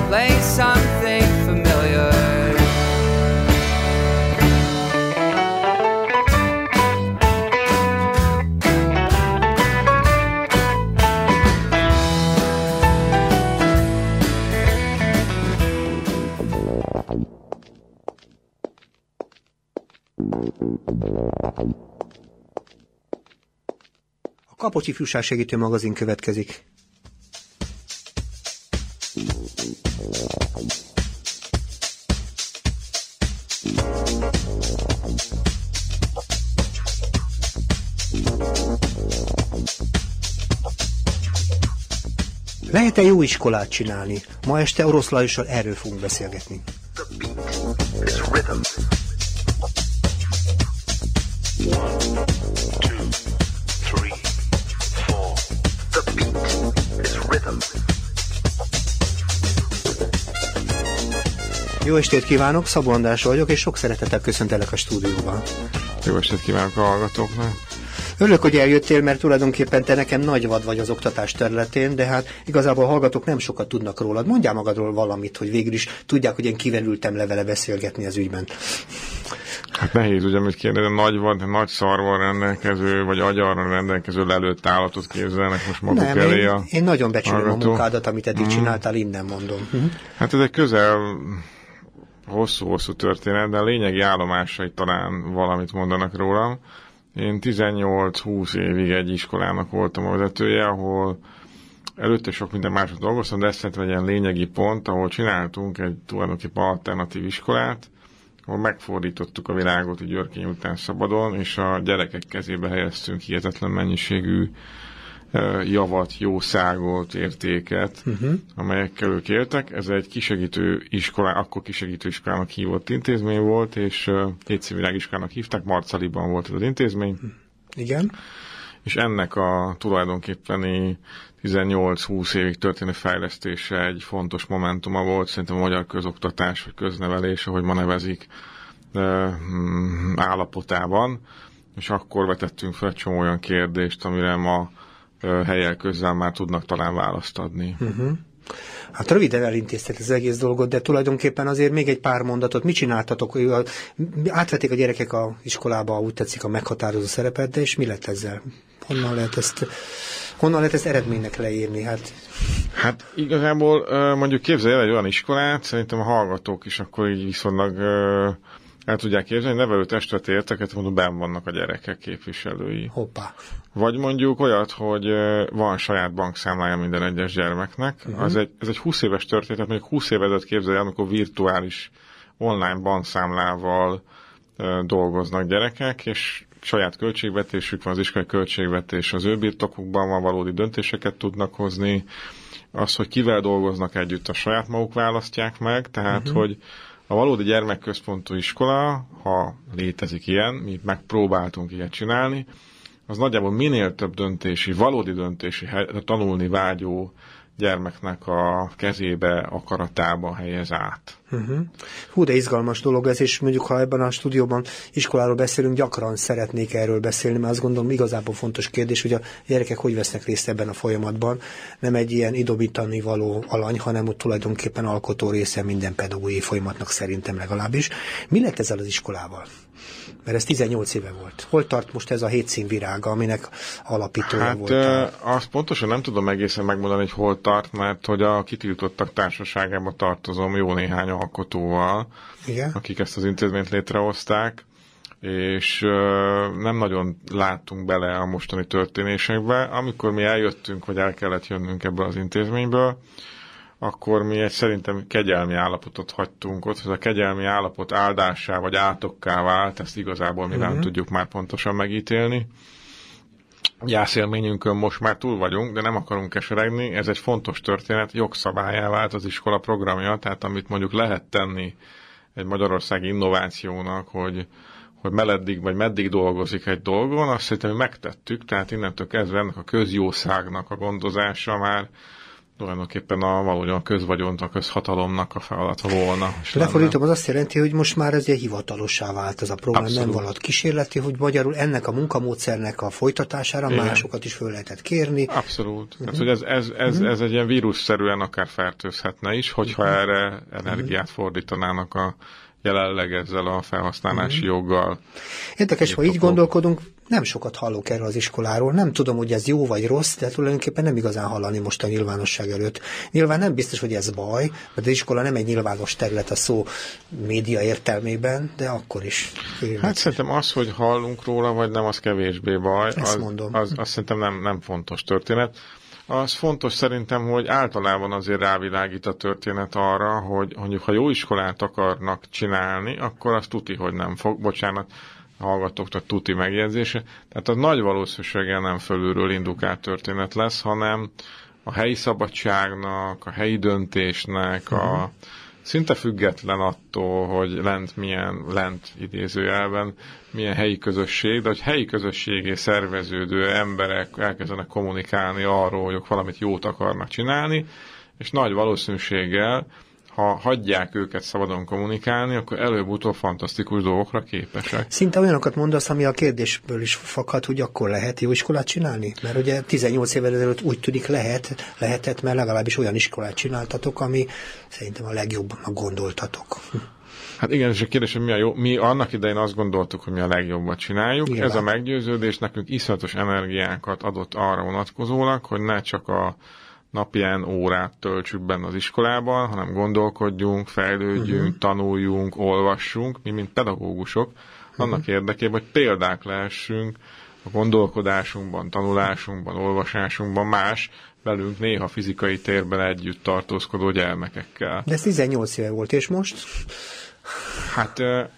play something familiar. A Kapocs Ifjúság Segítő Magazin következik. Lehet-e jó iskolát csinálni? Ma este Orosz Lajossal erről fogunk beszélgetni. Jó estét kívánok, Szabó András vagyok, és sok szeretettel köszöntelek a stúdióban. Jó estét kívánok a hallgatóknak. Örülök, hogy eljöttél, mert tulajdonképpen te nekem nagy vad vagy az oktatás területén, de hát igazából a hallgatók nem sokat tudnak rólad. Mondjál magadról valamit, hogy végül is tudják, hogy én kivelültem le vele beszélgetni az ügyben. Hát nehéz, ugye, amit kérdezni, nagy vad, nagy szarval rendelkező, vagy agyarra rendelkező lelőtt állatot képzelnek most maguk nem, elé a én nagyon becsülöm hallgató. a munkádat, amit eddig csináltál, innen mondom. Hát ez egy közel hosszú történet, de a lényegi állomásai talán valamit mondanak rólam. Én 18-20 évig egy iskolának voltam a vezetője, ahol előtte sok minden másot dolgoztam, de ez szerintem egy ilyen lényegi pont, ahol csináltunk egy tulajdonképpen alternatív iskolát, ahol megfordítottuk a világot így Györkény után szabadon, és a gyerekek kezébe helyeztünk hihetetlen mennyiségű javat, jószágot, értéket, amelyekkel ők éltek. Ez egy kisegítő iskolá, akkor kisegítő iskolának hívott intézmény volt, és Hétszínvirágiskolának hívták, Marcaliban volt ez az intézmény. Igen. És ennek a tulajdonképpeni 18-20 évig történő fejlesztése egy fontos momentuma volt, szerintem a magyar közoktatás, vagy köznevelés, ahogy ma nevezik, állapotában, és akkor vetettünk fel egy csomó olyan kérdést, amire ma helyel közzel már tudnak talán választ adni. Hát röviden elintéztek az egész dolgot, de tulajdonképpen azért még egy pár mondatot. Mit csináltatok? Átvették a gyerekek a iskolába, úgy tetszik, a meghatározó szerepet, de és mi lett ezzel? Honnan lehet ezt eredménynek leírni? Hát igazából mondjuk képzelj el egy olyan iskolát, szerintem a hallgatók is akkor így viszonylag el tudják képzelni, hogy nevelő testület érteket, mondom, benn vannak a gyerekek képviselői. Hoppá. Vagy mondjuk olyat, hogy van saját bankszámlája minden egyes gyermeknek. Ez egy 20 éves történet, mondjuk 20 évezet képzelj el, amikor virtuális online bankszámlával dolgoznak gyerekek, és saját költségvetésük van, az iskolai költségvetés az ő birtokukban van, valódi döntéseket tudnak hozni. Az, hogy kivel dolgoznak együtt, a saját maguk választják meg, tehát, hogy a valódi gyermekközpontú iskola, ha létezik ilyen, mi megpróbáltunk ilyet csinálni, az nagyjából minél több valódi döntési, tanulni vágyó gyermeknek a kezébe, akaratába helyez át. Hú, de izgalmas dolog ez, és mondjuk, ha ebben a stúdióban iskoláról beszélünk, gyakran szeretnék erről beszélni, mert azt gondolom igazából fontos kérdés, hogy a gyerekek hogy vesznek részt ebben a folyamatban. Nem egy ilyen idomítani való alany, hanem ott tulajdonképpen alkotó része minden pedagógiai folyamatnak szerintem legalábbis. Mi lett ezzel az iskolával? Mert ez 18 éve volt. Hol tart most ez a Hétszínvirága, aminek alapítója volt? Azt pontosan nem tudom egészen megmondani, hogy hol tart, mert hogy a kitiltottak társaságába tartozom jó néhány alkotóval, igen, akik ezt az intézményt létrehozták, és nem nagyon láttunk bele a mostani történésekbe. Amikor mi eljöttünk, vagy el kellett jönnünk ebből az intézményből, akkor mi egy szerintem kegyelmi állapotot hagytunk ott, hogy a kegyelmi állapot áldássá vagy átokká vált, ezt igazából mi nem tudjuk már pontosan megítélni. Gyászélményünkön most már túl vagyunk, de nem akarunk keseregni, ez egy fontos történet, jogszabályá vált az iskola programja, tehát amit mondjuk lehet tenni egy magyarországi innovációnak, hogy meleddig vagy meddig dolgozik egy dolgon, azt szerintem megtettük, tehát innentől kezdve ennek a közjószágnak a gondozása már tulajdonképpen valójában a közvagyont, a közhatalomnak a feladata volna. Lefordítom, az azt jelenti, hogy most már ez egy hivatalossá vált ez a program, Abszolút. nem valahogy kísérleti, hogy magyarul ennek a munkamódszernek a folytatására igen. Másokat is föl lehetett kérni. Abszolút. Tehát, hogy ez egy ilyen vírusszerűen akár fertőzhetne is, hogyha erre energiát fordítanának jelenleg ezzel a felhasználási joggal. Érdekes, ha így gondolkodunk, nem sokat hallok erről az iskoláról. Nem tudom, hogy ez jó vagy rossz, de tulajdonképpen nem igazán hallani most a nyilvánosság előtt. Nyilván nem biztos, hogy ez baj, mert az iskola nem egy nyilvános terület a szó média értelmében, de akkor is. Hát szerintem az, hogy hallunk róla, vagy nem, az kevésbé baj. Az szerintem nem fontos történet. Az fontos szerintem, hogy általában azért rávilágít a történet arra, hogy mondjuk, ha jó iskolát akarnak csinálni, akkor az tuti, hogy nem fog. Bocsánat, hallgatóknak tuti megjegyzése. Tehát az nagy valószínűséggel nem fölülről indukált történet lesz, hanem a helyi szabadságnak, a helyi döntésnek, szinte független attól, hogy lent idézőjelben, milyen helyi közösség, de hogy helyi közösségé szerveződő emberek elkezdenek kommunikálni arról, hogy ők valamit jót akarnak csinálni, és nagy valószínűséggel, ha hagyják őket szabadon kommunikálni, akkor előbb-utóbb fantasztikus dolgokra képesek. Szinte olyanokat mondasz, ami a kérdésből is fakad, hogy akkor lehet jó iskolát csinálni? Mert ugye 18 évvel ezelőtt úgy tűnik lehetett, mert legalábbis olyan iskolát csináltatok, ami szerintem a legjobban gondoltatok. Hát igen, és a kérdés, hogy mi a jó. Mi annak idején azt gondoltuk, hogy mi a legjobbat csináljuk. Nyilván. Ez a meggyőződés nekünk iszonyatos energiákat adott arra vonatkozólag, hogy ne csak a napján órát töltsük benne az iskolában, hanem gondolkodjunk, fejlődjünk, tanuljunk, olvassunk, mi mint pedagógusok, annak érdekében, hogy példák lehessünk a gondolkodásunkban, tanulásunkban, olvasásunkban más, velünk néha fizikai térben együtt tartózkodó gyermekekkel. De ez 18 éve volt, és most? Hát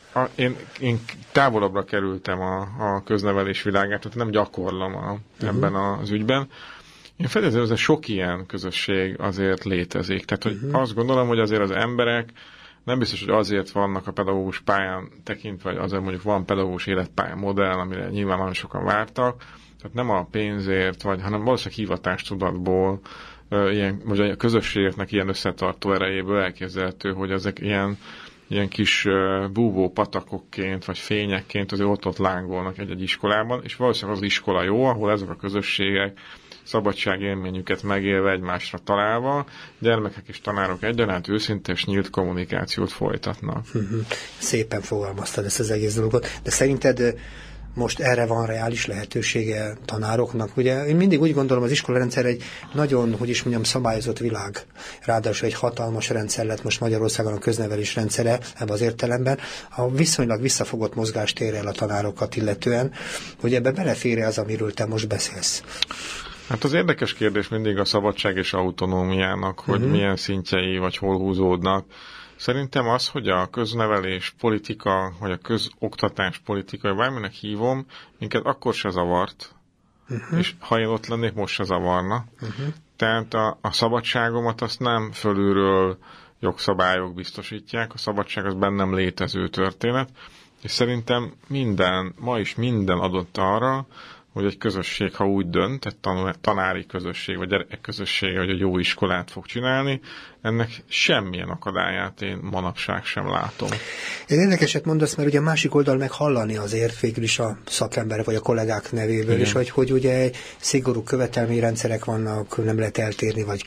én távolabbra kerültem a köznevelés világát, tehát nem gyakorlom ebben az ügyben. Én feltétlenül, hogy sok ilyen közösség azért létezik. Tehát, hogy azt gondolom, hogy azért az emberek nem biztos, hogy azért vannak a pedagógus pályán tekintve, vagy azért mondjuk van pedagógus életpálya modell, amire nyilván nagyon sokan vártak. Tehát nem a pénzért, hanem valószínűleg hivatástudatból, vagy a közösségeknek ilyen összetartó erejéből elképzelhető, hogy ezek ilyen kis búvó patakokként, vagy fényekként azért ott lángolnak egy iskolában, és valószínűleg az iskola jó, ahol ezek a közösségek szabadságélményüket megélve, egymásra találva, gyermekek és tanárok egyaránt őszinte és nyílt kommunikációt folytatnak. Szépen fogalmaztad ezt az egész dolgot, de szerinted most erre van reális lehetősége tanároknak? Ugye én mindig úgy gondolom, az iskolarendszer egy nagyon, szabályozott világ. Ráadásul egy hatalmas rendszer lett most Magyarországon a köznevelés rendszere ebben az értelemben. A viszonylag visszafogott mozgástérrel a tanárokat illetően, hogy ebbe belefér az, amiről te most beszélsz. Hát az érdekes kérdés mindig a szabadság és autonómiának, hogy milyen szintjei vagy hol húzódnak. Szerintem az, hogy a köznevelés politika, vagy a közoktatás politika, vagy bárminek hívom, minket akkor se zavart, és ha én ott lennék, most se zavarna. Tehát a szabadságomat azt nem fölülről jogszabályok biztosítják, a szabadság az bennem létező történet, és szerintem ma is minden adott arra, hogy egy közösség, ha úgy dönt, egy tanári közösség, vagy gyerekközössége, hogy egy jó iskolát fog csinálni, ennek semmilyen akadályát én manapság sem látom. Ez érdekeset mondasz, mert ugye a másik oldal meg hallani azért végül is a szakemberek vagy a kollégák nevéből is, hogy ugye szigorú követelményrendszerek vannak, nem lehet eltérni, vagy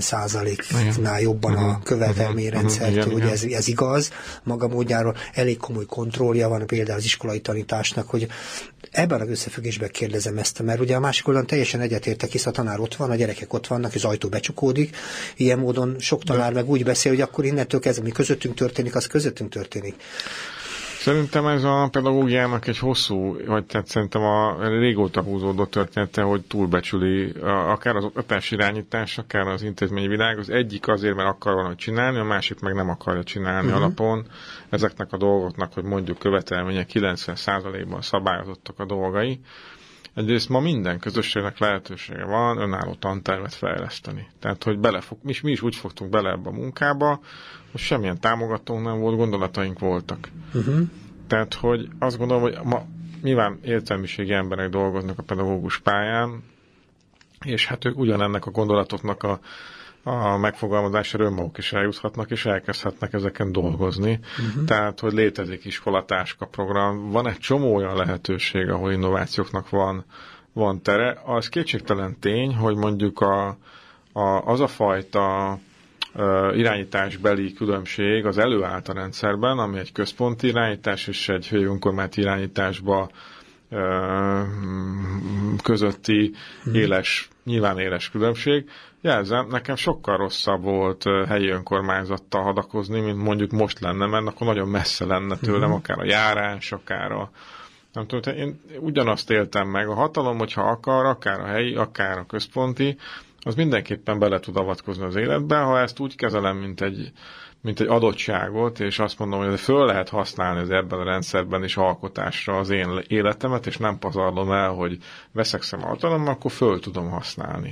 90%-nál jobban a követelményrendszert, ugye ez igaz, maga módjáról elég komoly kontrollja van például az iskolai tanításnak, hogy ebben az összefüggésben kérdezem ezt, mert ugye a másik oldalon teljesen egyetértek, hisz a tanár ott van, a gyerekek ott vannak, az ajtó becsukódik, ilyen módon sok tanár meg úgy beszél, hogy akkor innentől kezdve, ami közöttünk történik, az közöttünk történik. Szerintem ez a pedagógiának egy hosszú, vagy tehát szerintem a régóta húzódó története, hogy túlbecsüli akár az oktatás irányítás, akár az intézményi világ. Az egyik azért, mert akar valamit csinálni, a másik meg nem akarja csinálni alapon. Ezeknek a dolgoknak, hogy mondjuk követelmények 90%-ban szabályozottak a dolgai. Egyrészt ma minden közösségnek lehetősége van önálló tantervet fejleszteni. Tehát, hogy mi is úgy fogtunk bele ebbe a munkába, hogy semmilyen támogatónk nem volt, gondolataink voltak. Tehát, hogy azt gondolom, hogy ma nyilván értelmiségi emberek dolgoznak a pedagógus pályán, és hát ők ugyanennek a gondolatoknak a megfogalmazásra önmaguk is eljuthatnak, és elkezdhetnek ezeken dolgozni. Tehát, hogy létezik iskolatáska program, van egy csomó olyan lehetőség, ahol innovációknak van tere. Az kétségtelen tény, hogy mondjuk az a fajta irányításbeli különbség az előállt a rendszerben, ami egy központi irányítás és egy helyi önkormányzati irányításba közötti nyilván éles különbség. Jelzem, nekem sokkal rosszabb volt helyi önkormányzattal hadakozni, mint mondjuk most lenne, mert akkor nagyon messze lenne tőlem, akár a járás, akár a nem tudom, én ugyanazt éltem meg. A hatalom, hogyha akar, akár a helyi, akár a központi, az mindenképpen bele tud avatkozni az életbe. Ha ezt úgy kezelem, mint egy adottságot, és azt mondom, hogy föl lehet használni az ebben a rendszerben is alkotásra az én életemet, és nem pazarlom el, hogy veszekszem hatalommal, akkor föl tudom használni.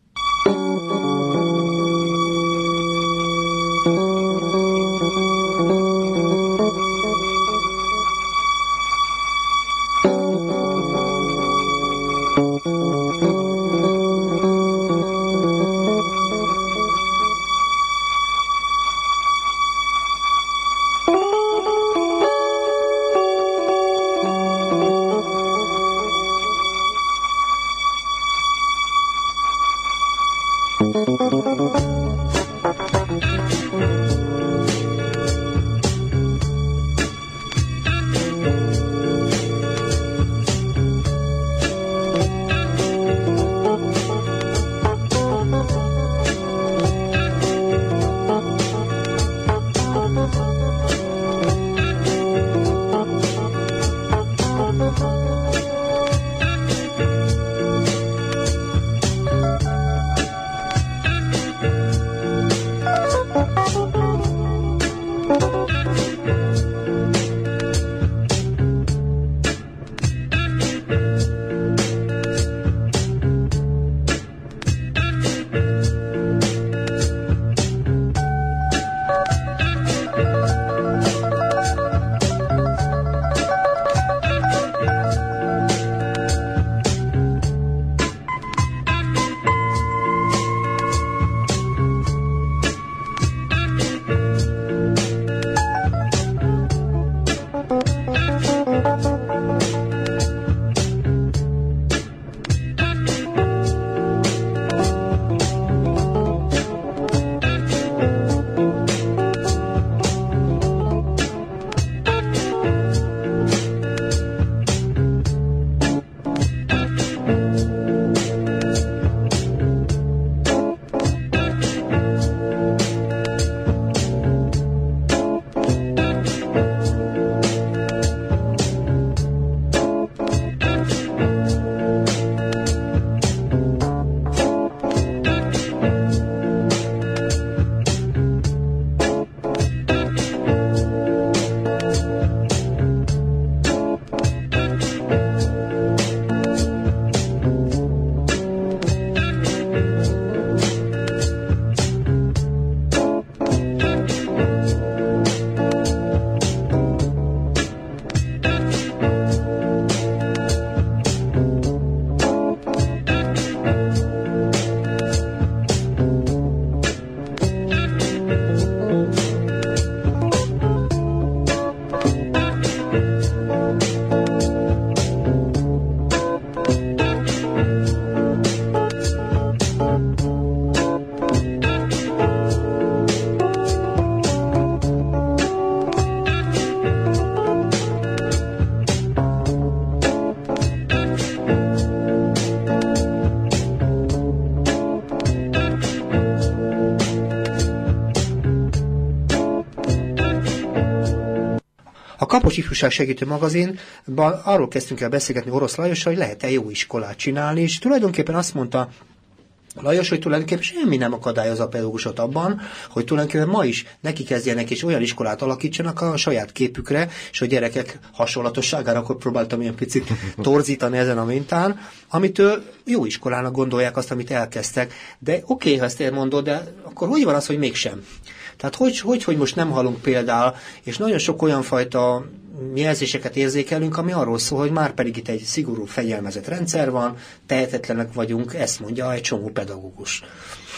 Kapos Ifjúság Segítő Magazinban arról kezdtünk el beszélgetni Orosz Lajossal, hogy lehet-e jó iskolát csinálni, és tulajdonképpen azt mondta Lajos, hogy tulajdonképpen semmi nem akadályoz a pedagógusot abban, hogy tulajdonképpen ma is neki kezdjenek és olyan iskolát alakítsanak a saját képükre, és a gyerekek hasonlatosságára, akkor próbáltam ilyen picit torzítani ezen a mintán, amitől jó iskolának gondolják azt, amit elkezdtek. De oké, ha ezt elmondod, de akkor hogy van az, hogy mégsem? Tehát hogy most nem hallunk például, és nagyon sok olyan fajta jelzéseket érzékelünk, ami arról szól, hogy már pedig itt egy szigorú fegyelmezett rendszer van, tehetetlenek vagyunk, ezt mondja egy csomó pedagógus.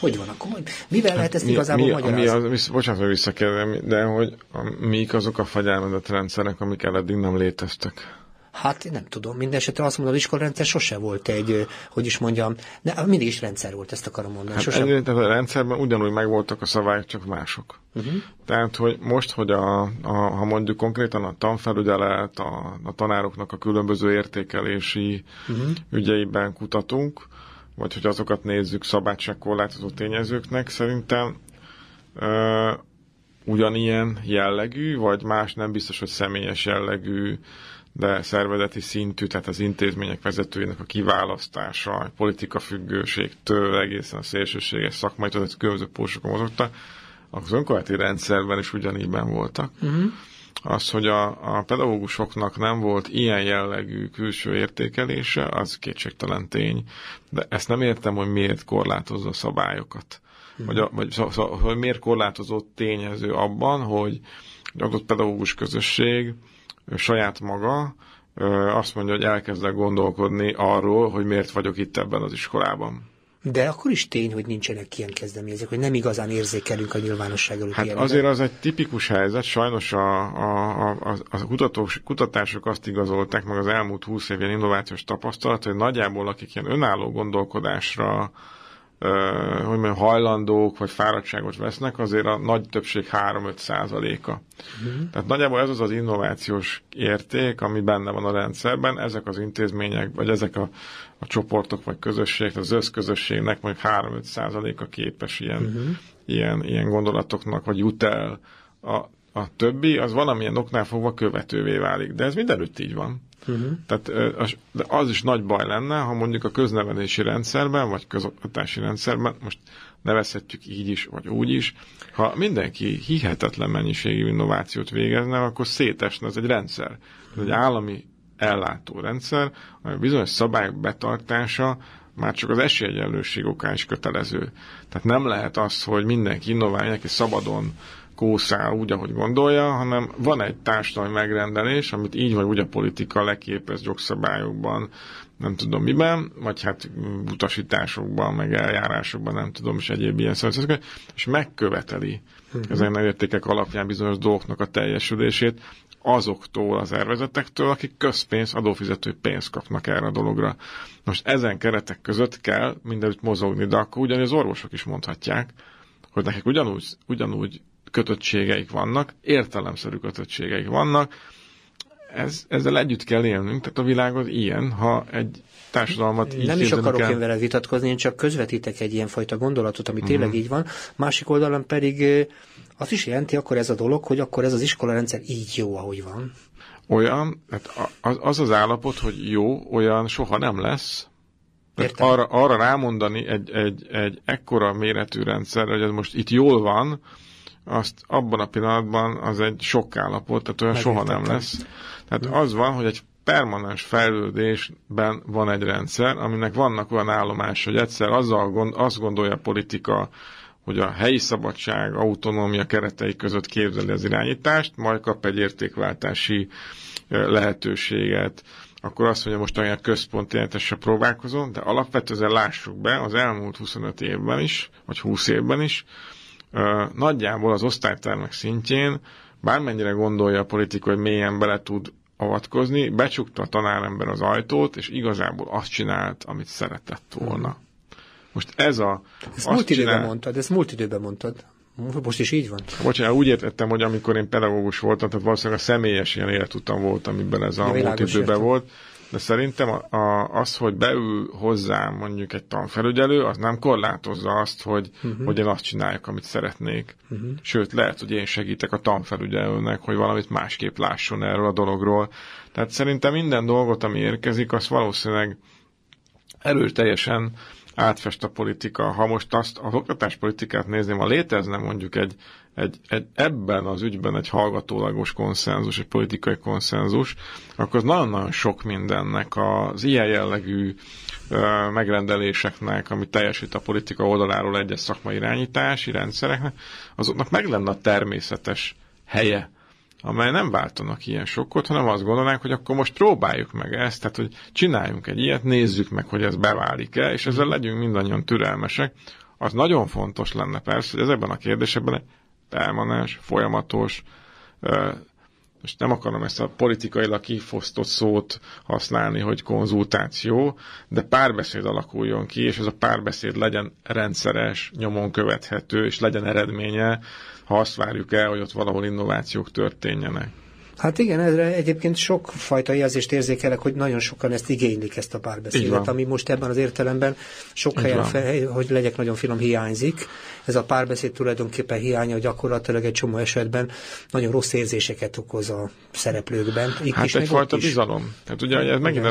hogy van? Akkor mivel lehet ezt igazából magyarázni? Bocsánat, hogy visszakérdem, de hogy mik azok a fegyelmezett rendszerek, amik eddig nem léteztek? Hát nem tudom, mindenesetre azt mondom, az iskolarendszer sose volt egy, hogy is mondjam, de mindig is rendszer volt, ezt akarom mondani. Hát tehát a rendszerben ugyanúgy megvoltak a szabályok, csak mások. Tehát, hogy most, hogy ha mondjuk konkrétan a tanfelügyelet, a tanároknak a különböző értékelési ügyeiben kutatunk, vagy hogy azokat nézzük szabadságkorlátozó tényezőknek, szerintem ugyanilyen jellegű, vagy más nem biztos, hogy személyes jellegű, de szervezeti szintű, tehát az intézmények vezetőinek a kiválasztása, a politikafüggőségtől egészen a szélsőséges szakmai, tehát különböző pólusokon mozogtak, az önkormányzati rendszerben is ugyanígyben voltak. Az, hogy a pedagógusoknak nem volt ilyen jellegű külső értékelése, az kétségtelen tény. De ezt nem értem, hogy miért korlátozza a szabályokat. Vagy miért korlátozó tényező abban, hogy egy adott pedagógus közösség saját maga azt mondja, hogy elkezdek gondolkodni arról, hogy miért vagyok itt ebben az iskolában. De akkor is tény, hogy nincsenek ilyen kezdeményezések, hogy nem igazán érzékelünk a nyilvánosság előtt. Hát azért az egy tipikus helyzet, sajnos a kutatások azt igazolták, meg az elmúlt 20 év ilyen innovációs tapasztalat, hogy nagyjából akik ilyen önálló gondolkodásra hogy mondjam, hajlandók vagy fáradtságot vesznek, azért a nagy többség 3-5%. Tehát nagyjából ez az innovációs érték, ami benne van a rendszerben, ezek az intézmények, vagy ezek a csoportok, vagy közösségek, az összközösségnek mondjuk 3-5%-a képes ilyen gondolatoknak, vagy jut el. A többi, az valamilyen oknál fogva követővé válik. De ez mindenütt így van. Tehát az is nagy baj lenne, ha mondjuk a köznevelési rendszerben, vagy közoktatási rendszerben, most nevezhetjük így is, vagy úgy is, ha mindenki hihetetlen mennyiségű innovációt végezne, akkor szétesne ez egy rendszer. Ez egy állami ellátó rendszer, ami bizonyos szabályok betartása már csak az esélyegyenlőség okán is kötelező. Tehát nem lehet az, hogy mindenki innoválja, és szabadon kószál úgy, ahogy gondolja, hanem van egy társadalmi megrendelés, amit így vagy úgy a politika leképez jogszabályokban, nem tudom miben, vagy hát utasításokban, meg eljárásokban, nem tudom, és egyéb ilyen szervezetek, és megköveteli ezen értékek alapján bizonyos dolgoknak a teljesülését azoktól az szervezetektől, akik közpénz, adófizető pénzt kapnak erre a dologra. Most ezen keretek között kell mindenütt mozogni, de akkor ugyanúgy az orvosok is mondhatják, hogy nekik ugyanúgy kötöttségeik vannak, értelemszerű kötöttségeik vannak. Ezzel együtt kell élnünk, tehát a világ az ilyen, ha egy társadalmat így nem is akarok én vele vitatkozni, én csak közvetítek egy ilyenfajta gondolatot, ami tényleg így van. Másik oldalon pedig azt is jelenti akkor ez a dolog, hogy akkor ez az iskolarendszer így jó, ahogy van. Olyan, hát az állapot, hogy jó, olyan soha nem lesz. Arra rámondani egy ekkora méretű rendszer, hogy ez most itt jól van, azt abban a pillanatban az egy sokkállapot, tehát olyan soha nem lesz. Tehát az van, hogy egy permanens fejlődésben van egy rendszer, aminek vannak olyan állomások, hogy egyszer azt gondolja a politika, hogy a helyi szabadság, autonómia keretei között képzeli az irányítást, majd kap egy értékváltási lehetőséget, akkor azt mondja, most olyan központi jelentésre próbálkozom, de alapvetően lássuk be, az elmúlt 25 évben is, vagy 20 évben is, nagyjából az osztálytermek szintjén, bármennyire gondolja a politika, hogy mélyen bele tud avatkozni, becsukta a tanárember az ajtót, és igazából azt csinált, amit szeretett volna. Most ez a... Ezt múlt időben mondtad. Most is így van? Bocsánat, úgy értettem, hogy amikor én pedagógus voltam, tehát valószínűleg a személyes ilyen életutam volt, amiben ez a múlt időben volt. De szerintem az, hogy beül hozzám mondjuk egy tanfelügyelő, az nem korlátozza azt, hogy én azt csináljak, amit szeretnék. Sőt, lehet, hogy én segítek a tanfelügyelőnek, hogy valamit másképp lásson erről a dologról. Tehát szerintem minden dolgot, ami érkezik, az valószínűleg erőteljesen átfest a politika. Ha most az oktatáspolitikát nézném, ha létezne mondjuk egy ebben az ügyben egy hallgatólagos konszenzus, egy politikai konszenzus, akkor az nagyon-nagyon sok mindennek az ilyen jellegű megrendeléseknek, ami teljesít a politika oldaláról egyes szakmai irányítási rendszereknek, azoknak meg lenne a természetes helye, amely nem váltanak ilyen sokkot, hanem azt gondolnánk, hogy akkor most próbáljuk meg ezt, tehát hogy csináljunk egy ilyet, nézzük meg, hogy ez beválik-e, és ezzel legyünk mindannyian türelmesek. Az nagyon fontos lenne persze, hogy ezekben a kérdésekben egy permanens, folyamatos, most nem akarom ezt a politikailag kifosztott szót használni, hogy konzultáció, de párbeszéd alakuljon ki, és ez a párbeszéd legyen rendszeres, nyomon követhető, és legyen eredménye, ha azt várjuk el, hogy ott valahol innovációk történjyenek. Hát igen, erre egyébként sokfajta jelzést érzékelek, hogy nagyon sokan ezt igénylik, ezt a párbeszédet, ami most ebben az értelemben sok helyen, hogy legyek nagyon finom, hiányzik. Ez a párbeszéd tulajdonképpen hiánya gyakorlatilag egy csomó esetben nagyon rossz érzéseket okoz a szereplőkben. Itt hát is, egyfajta bizalom. Tehát ugye ez megint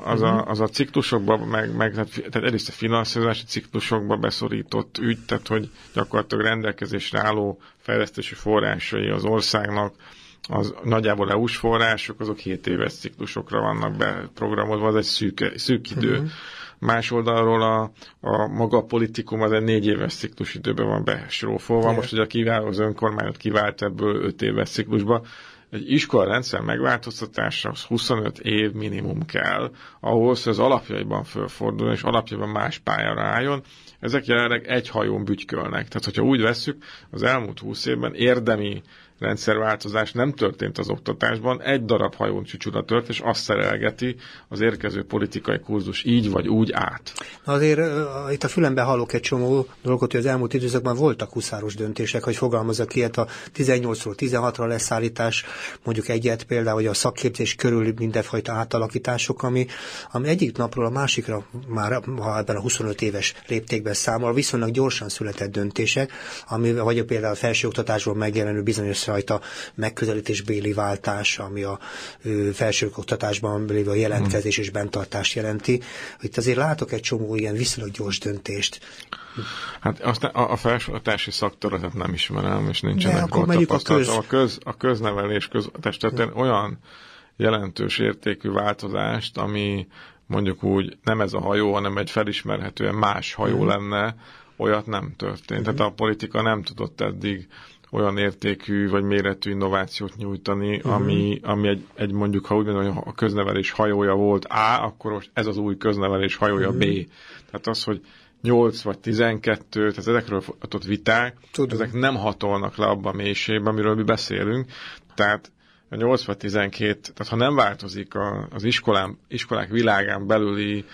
az a ciklusokban, tehát egyrészt a finanszírozási ciklusokba beszorított ügy, tehát hogy gyakorlatilag rendelkezésre álló fejlesztési forrásai az országnak, az nagyjából EU-s források, azok 7 éves ciklusokra vannak beprogramozva, az egy szűk idő. Más oldalról a maga politikum az egy 4 éves ciklusidőben van besrófolva. Most ugye a kiváló az önkormányzat kivált ebből 5 éves ciklusba. Egy iskolarendszer megváltoztatása az 25 év minimum kell, ahhoz, hogy az alapjaiban fölforduljon, és alapjaiban más pályára álljon. Ezek jelenleg egy hajón bütykölnek. Tehát, hogyha úgy vesszük, az elmúlt 20 évben érdemi rendszerváltozás nem történt az oktatásban, egy darab hajón csücsula tört, és azt szerelgeti az érkező politikai kurzus így vagy úgy át. Na azért itt a fülembe hallok egy csomó dolgot, hogy az elmúlt időszakban voltak huszáros döntések, hogy fogalmazzak ilyet, a 18-ról 16-ra leszállítás, mondjuk egyet például, hogy a szakképzés körül mindenfajta átalakítások, ami egyik napról a másikra már, ha ebben a 25 éves léptékben számol, viszonylag gyorsan született döntések, ami vagy például a felsőoktatásból megjelenő bizonyos rajta megközelítésbéli váltás, ami a felsőoktatásban lévő a jelentkezés és benntartást jelenti. Itt azért látok egy csomó ilyen viszonylag gyors döntést. Hát a felsőoktatási szakterületet nem ismerem, és nincsenek ott tapasztalatom. A köznevelés területén olyan jelentős értékű változást, ami mondjuk úgy nem ez a hajó, hanem egy felismerhetően más hajó lenne, olyat nem történt. Tehát a politika nem tudott eddig olyan értékű vagy méretű innovációt nyújtani, ami egy mondjuk, ha úgy mondom, hogy a köznevelés hajója volt A, akkor ez az új köznevelés hajója B. Tehát az, hogy 8 vagy 12, tehát ezekről ott viták, ezek nem hatolnak le abba a mélységbe, amiről mi beszélünk. Tehát a 8 vagy 12, tehát ha nem változik az iskolák világán belüli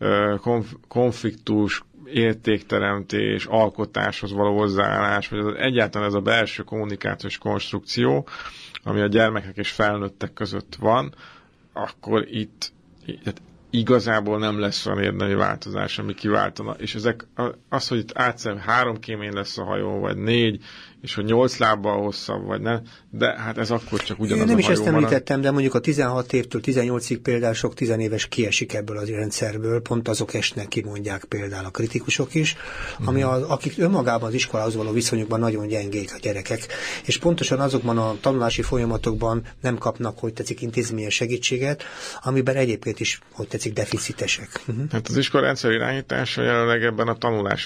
konfliktus, értékteremtés, alkotáshoz való hozzáállás, vagy egyáltalán ez a belső kommunikációs konstrukció, ami a gyermekek és felnőttek között van, akkor itt igazából nem lesz olyan érdemi változás, ami kiváltana. És az, hogy itt átszem 3 kémény lesz a hajó, vagy 4, és hogy 8 lábbal hosszabb, vagy nem, de hát ez akkor csak ugyanaz a hajó. Nem is ezt említettem, de mondjuk a 16 évtől 18-ig például sok 10 éves kiesik ebből a rendszerből, pont azok esnek ki, mondják például a kritikusok is, ami akik önmagában az iskolához való viszonyukban nagyon gyengék a gyerekek, és pontosan azokban a tanulási folyamatokban nem kapnak, hogy tetszik, intézményes segítséget, amiben egyébként is, hogy tetszik, deficitesek. Hát az iskolarendszer irányítása jelenleg ebben a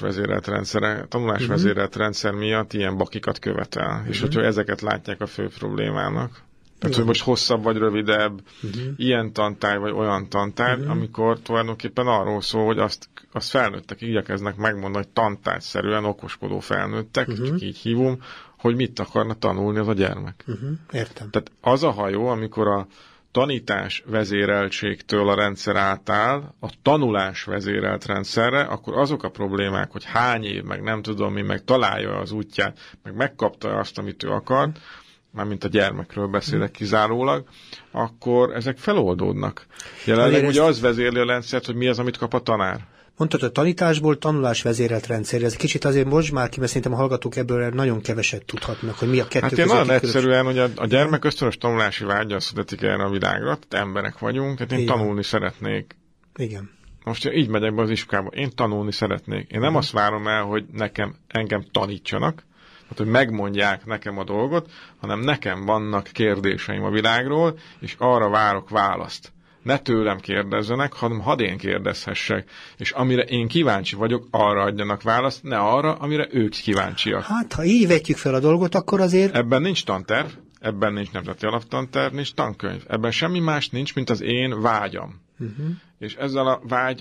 tanulásvezérelt rendszer miatt ilyen bakikat követel, és hogyha ezeket látják a fő problémának. Tehát, hogy most hosszabb vagy rövidebb, ilyen tantárgy vagy olyan tantárgy, amikor tulajdonképpen arról szól, hogy azt felnőttek igyekeznek megmondani, hogy tantárgyszerűen okoskodó felnőttek, csak így hívom, hogy mit akarna tanulni az a gyermek. Értem. Tehát az a hajó, amikor a tanítás vezéreltségtől a rendszer átáll a tanulás vezérelt rendszerre, akkor azok a problémák, hogy hány év, meg nem tudom mi, meg találja az útját, meg megkapta azt, amit ő akart, mármint a gyermekről beszélek kizárólag, akkor ezek feloldódnak. Jelenleg ugye az vezérli a rendszert, hogy mi az, amit kap a tanár. Mondtad, a tanításból tanulás vezérelt rendszer. Ez kicsit azért most már ki, mert szerintem a hallgatók ebből nagyon keveset tudhatnak, hogy mi a kettő közötti nagyon egyszerűen, hogy a gyermek ösztönös tanulási vágya születik erre a világra, tehát emberek vagyunk, tehát én tanulni szeretnék. Igen. Most így megyek be az iskolába, én tanulni szeretnék. Én nem azt várom el, hogy engem tanítsanak, tehát, hogy megmondják nekem a dolgot, hanem nekem vannak kérdéseim a világról, és arra várok választ. Ne tőlem kérdezzenek, hanem hadd én kérdezhessek. És amire én kíváncsi vagyok, arra adjanak választ, ne arra, amire ők kíváncsiak. Hát, ha így vetjük fel a dolgot, akkor azért... Ebben nincs tanterv, ebben nincs nemzeti alaptanterv, nincs tankönyv. Ebben semmi más nincs, mint az én vágyam. És ezzel a vágy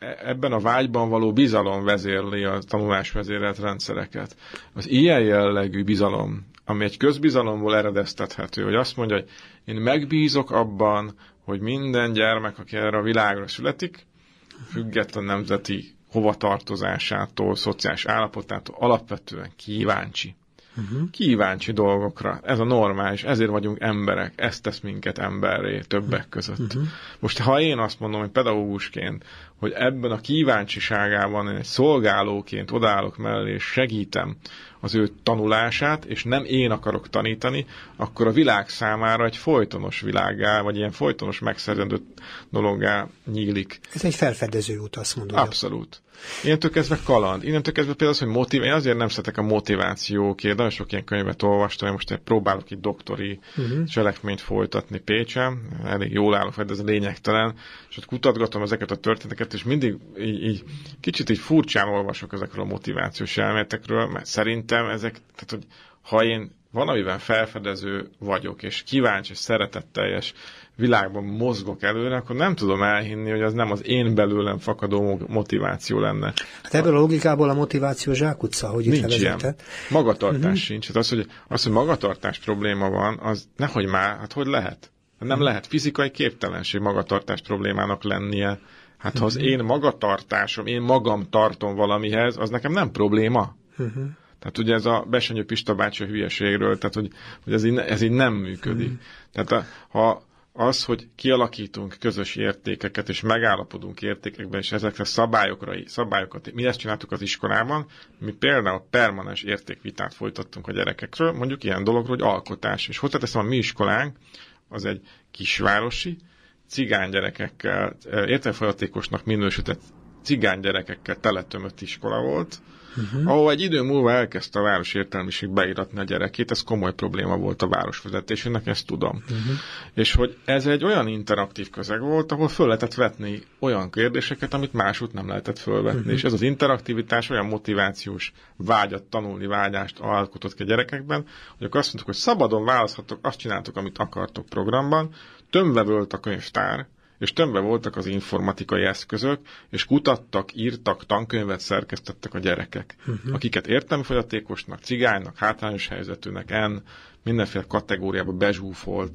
ebben a vágyban való bizalom vezérli a tanulásvezérelt rendszereket. Az ilyen jellegű bizalom, ami egy közbizalomból eredeztethető, hogy azt mondja, hogy én megbízok abban, hogy minden gyermek, aki erre a világra születik, független nemzeti hovatartozásától, szociális állapotától alapvetően kíváncsi. Kíváncsi dolgokra. Ez a normális, ezért vagyunk emberek, ez tesz minket emberré többek között. Most ha én azt mondom, hogy pedagógusként, hogy ebben a kíváncsiságában én egy szolgálóként odaállok mellé, és segítem az ő tanulását, és nem én akarok tanítani, akkor a világ számára egy folytonos világgá, vagy ilyen folytonos megszerzendő dologgá nyílik. Ez egy felfedező út, azt mondod. Abszolút. Innentől kezdve kaland. Innentől kezdve például az, hogy én azért nem szeretek a motivációkért, nagyon sok ilyen könyvet olvastam, én most próbálok egy doktori cselekményt folytatni Pécsen, elég jól állok, de ez a lényegtelen, és ott kutatgatom ezeket a történeteket, és mindig így kicsit így furcsán olvasok ezekről a motivációs elméletekről, mert szerintem ezek, tehát hogy ha én valamiben felfedező vagyok, és kíváncsi, és szeretetteljes világban mozgok előre, akkor nem tudom elhinni, hogy az nem az én belőlem fakadó motiváció lenne. Hát ebből a logikából a motiváció zsákutca, hogy itt levezetett. Magatartás sincs. Hát az, hogy magatartás probléma van, az nehogy már, hát hogy lehet? Nem lehet fizikai képtelenség magatartás problémának lennie. Hát ha az én magatartásom, én magam tartom valamihez, az nekem nem probléma. Tehát ugye ez a Besenyő Pista bácsi a hülyeségről, tehát hogy ez így nem működik. Tehát ha az, hogy kialakítunk közös értékeket, és megállapodunk értékekben, és ezekre szabályokat, mi ezt csináltuk az iskolában, mi például permanens értékvitát folytattunk a gyerekekről, mondjuk ilyen dologról, hogy alkotás. És hozzáteszem, a mi iskolánk az egy kisvárosi, cigány gyerekekkel, értelmfolyatékosnak minősített cigány gyerekekkel teletömött iskola volt, ahol egy idő múlva elkezdte a város értelmiség beíratni a gyerekét, ez komoly probléma volt a városvezetésének, ezt tudom. És hogy ez egy olyan interaktív közeg volt, ahol föl lehetett vetni olyan kérdéseket, amit másút nem lehetett fölvetni. És ez az interaktivitás olyan motivációs vágyat, tanulni vágyást alkotott ki a gyerekekben, hogy akkor azt mondtuk, hogy szabadon választhatok, azt csináltok, amit akartok programban, tömve volt a könyvtár, és tömve voltak az informatikai eszközök, és kutattak, írtak, tankönyvet szerkesztettek a gyerekek, akiket értelmi fogyatékosnak, cigánynak, hátrányos helyzetűnek, mindenféle kategóriába bezsúfolt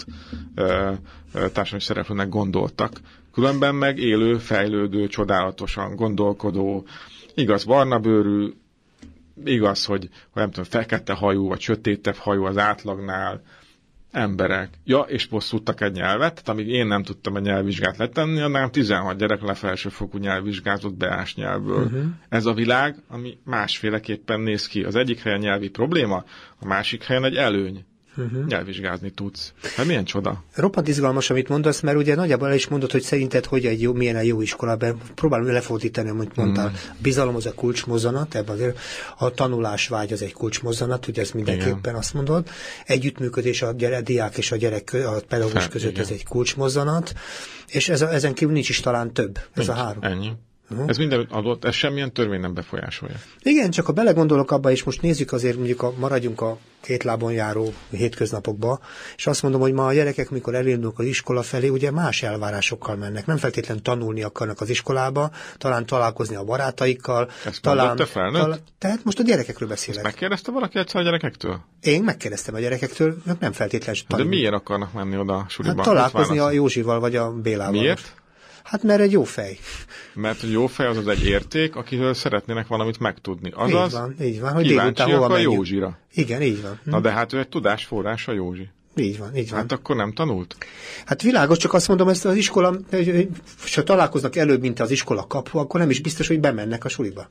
társadalmi szereplőnek gondoltak. Különben meg élő, fejlődő, csodálatosan gondolkodó, igaz barnabőrű, igaz, hogy nem tudom, fekete hajú, vagy sötétebb hajú az átlagnál, emberek. Ja, és posztultak egy nyelvet, tehát amíg én nem tudtam egy nyelvvizsgát letenni, annál 16 gyerek le felsőfokú nyelvvizsgázott beás nyelvből. Ez a világ, ami másféleképpen néz ki. Az egyik helyen nyelvi probléma, a másik helyen egy előny. Nyelvvizsgázni tudsz. Hát milyen csoda. Roppant izgalmas, amit mondasz, mert ugye nagyjából el is mondod, hogy szerinted milyen egy jó iskolában. Próbálom lefordítani, amit mondtál. Bizalom az a kulcsmozzanat, ebben azért a tanulásvágy az egy kulcsmozzanat, ugye ezt mindenképpen azt mondod. Együttműködés a diák és a pedagógus között ez egy kulcsmozzanat, és ezen kívül nincs is talán több. Ez a három. Ennyi. Ez minden adott, ez semmilyen törvény nem befolyásolja. Igen, csak ha belegondolok abba, és most nézzük azért, mondjuk maradjunk a két lábon járó hétköznapokba, és azt mondom, hogy ma a gyerekek, mikor elindulnak az iskola felé, ugye más elvárásokkal mennek. Nem feltétlenül tanulni akarnak az iskolába, talán találkozni a barátaikkal. Ezt talán te felnőtt? Tehát most a gyerekekről beszélek. Ezt megkérdezte valaki egyszer a gyerekektől? Én megkérdeztem a gyerekektől, ők nem feltétlenül tanulni. De miért akarnak menni oda a suliba? Hát találkozni a Józsival vagy a Bélával. Miért? Hát mert egy jó fej. Mert hogy jó fej az egy érték, akitől szeretnének valamit megtudni. Azaz, így van, hogy délután hova a Józsira. Igen, így van. Na de hát ő egy tudásforrás a Józsi. Így van. Hát akkor nem tanult? Hát világos, csak azt mondom, ezt az iskola, ha találkoznak előbb, mint az iskola kapu, akkor nem is biztos, hogy bemennek a suliba.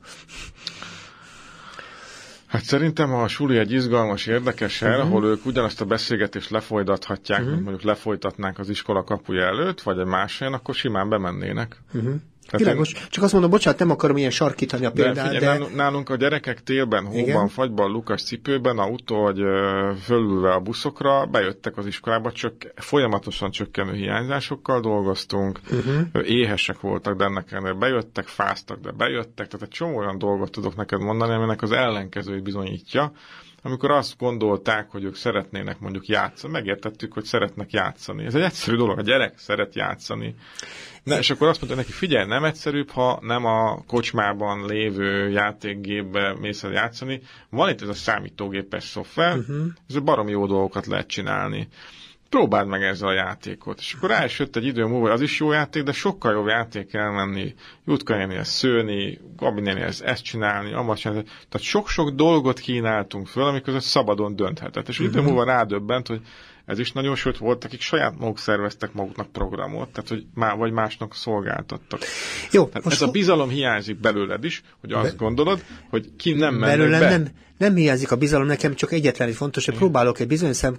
Hát szerintem, ha a suli egy izgalmas, érdekes hely, ahol ők ugyanazt a beszélgetést lefolytathatják, mint mondjuk lefolytatnánk az iskola kapuja előtt, vagy egy más helyen, akkor simán bemennének. Világos. Csak azt mondom, bocsánat, nem akarom ilyen sarkítani a példát, de... Nálunk a gyerekek télben, hóban, igen? Fagyban, lukas cipőben, autó, vagy fölülve a buszokra, bejöttek az iskolába, folyamatosan csökkenő hiányzásokkal dolgoztunk, éhesek voltak, de ennek ellenére bejöttek, fáztak, de bejöttek, tehát egy csomó olyan dolgot tudok neked mondani, aminek az ellenkezőt bizonyítja, amikor azt gondolták, hogy ők szeretnének mondjuk játszani. Megértettük, hogy szeretnek játszani. Ez egy egyszerű dolog, a gyerek szeret játszani. És akkor azt mondta neki, figyelj, nem egyszerűbb, ha nem a kocsmában lévő játékgépbe mész el játszani. Van itt ez a számítógépes szoftver, ez baromi jó dolgokat lehet csinálni. Próbáld meg ezzel a játékot. És akkor rá is jött egy idő múlva, az is jó játék, de sokkal jobb játék elmenni, Jutka nénihez szőni, Gabi nénihez ezt csinálni, amaz csinálni. Tehát sok-sok dolgot kínáltunk föl, amik között szabadon dönthetett. És idő múlva rádöbbent, hogy ez is nagyon sőt volt, akik saját maguk szerveztek maguknak programot, tehát hogy vagy másnak szolgáltattak. Jó, ez a bizalom hiányzik belőled is, hogy azt gondolod, hogy ki nem mennek be. Nem hiányzik a bizalom, nekem csak egyetlen fontos, hogy próbálok egy bizonyos